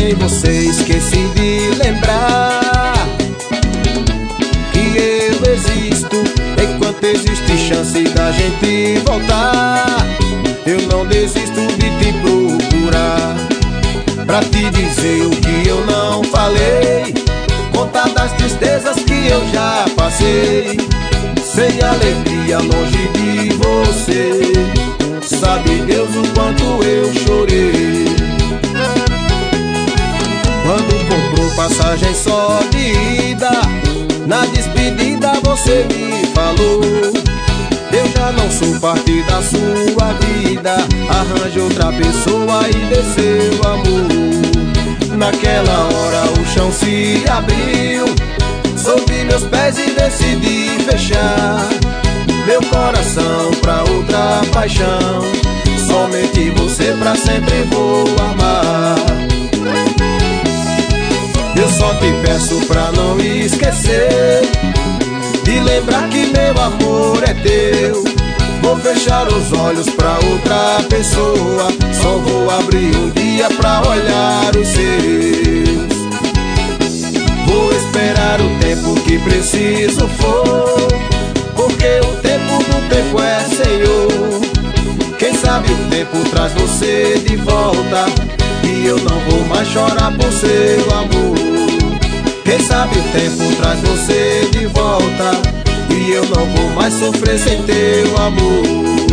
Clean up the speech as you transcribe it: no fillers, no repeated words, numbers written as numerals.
em você esqueci de lembrar que eu existo enquanto existe chance da gente voltar. Eu não desisto de te procurar pra te dizer o que eu não falei, contar das tristezas que eu já passei. Sem alegria longe de você, sabe Deus o quanto eu chorei. Quando comprou passagem só de ida, na despedida você me falou: eu já não sou parte da sua vida, arranje outra pessoa e dê seu amor. Naquela hora o chão se abriu sob meus pés e decidi fechar meu coração pra outra paixão. Somente você pra sempre vou amar. Eu só te peço pra não esquecer de lembrar que meu amor é teu. Vou fechar os olhos pra outra pessoa, só vou abrir um dia pra olhar os seus. Vou esperar o tempo que preciso for, porque o tempo do tempo é Senhor. Quem sabe o tempo traz você de volta e eu não vou mais chorar por seu amor. Quem sabe o tempo traz você de volta e eu não vou mais sofrer sem teu amor.